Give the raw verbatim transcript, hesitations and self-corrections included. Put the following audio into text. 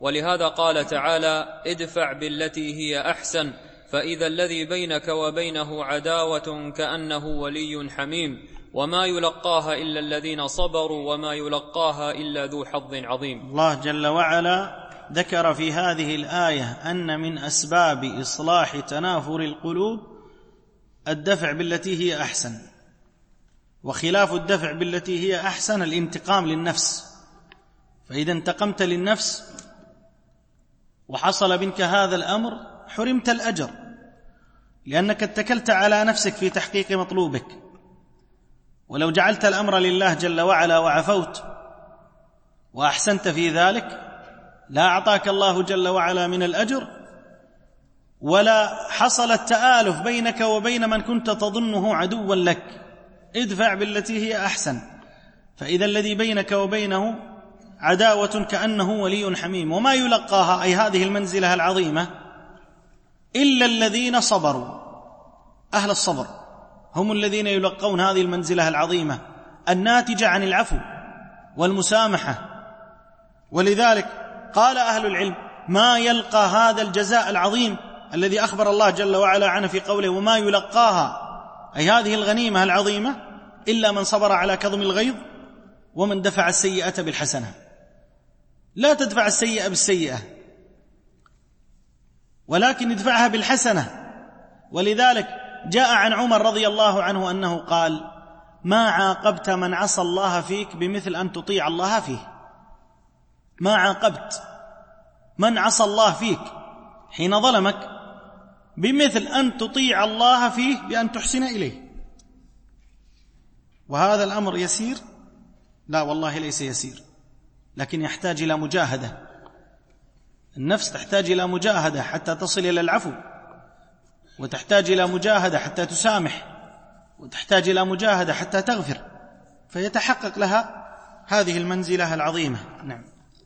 ولهذا قال تعالى: ادفع بالتي هي أحسن فإذا الذي بينك وبينه عداوة كأنه ولي حميم وما يلقاها إلا الذين صبروا وما يلقاها إلا ذو حظ عظيم. الله جل وعلا ذكر في هذه الآية أن من أسباب إصلاح تنافر القلوب الدفع بالتي هي أحسن، وخلاف الدفع بالتي هي أحسن الانتقام للنفس. فإذا انتقمت للنفس وحصل منك هذا الأمر حرمت الأجر، لأنك اتكلت على نفسك في تحقيق مطلوبك. ولو جعلت الأمر لله جل وعلا وعفوت وأحسنت في ذلك لا أعطاك الله جل وعلا من الأجر، ولا حصل التآلف بينك وبين من كنت تظنه عدوا لك. ادفع بالتي هي أحسن فإذا الذي بينك وبينه عداوة كأنه ولي حميم وما يلقاها، أي هذه المنزلة العظيمة، إلا الذين صبروا. أهل الصبر هم الذين يلقون هذه المنزلة العظيمة الناتجة عن العفو والمسامحة. ولذلك قال أهل العلم: ما يلقى هذا الجزاء العظيم الذي أخبر الله جل وعلا عنه في قوله: وما يلقاها، أي هذه الغنيمة العظيمة، إلا من صبر على كظم الغيظ ومن دفع السيئة بالحسنة. لا تدفع السيئة بالسيئة، ولكن ادفعها بالحسنة. ولذلك جاء عن عمر رضي الله عنه أنه قال: ما عاقبت من عصى الله فيك بمثل أن تطيع الله فيه. ما عاقبت من عصى الله فيك حين ظلمك بمثل أن تطيع الله فيه بأن تحسن إليه. وهذا الأمر يسير؟ لا والله ليس يسير، لكن يحتاج إلى مجاهدة. النفس تحتاج إلى مجاهدة حتى تصل إلى العفو، وتحتاج إلى مجاهدة حتى تسامح، وتحتاج إلى مجاهدة حتى تغفر، فيتحقق لها هذه المنزلة العظيمة. نعم.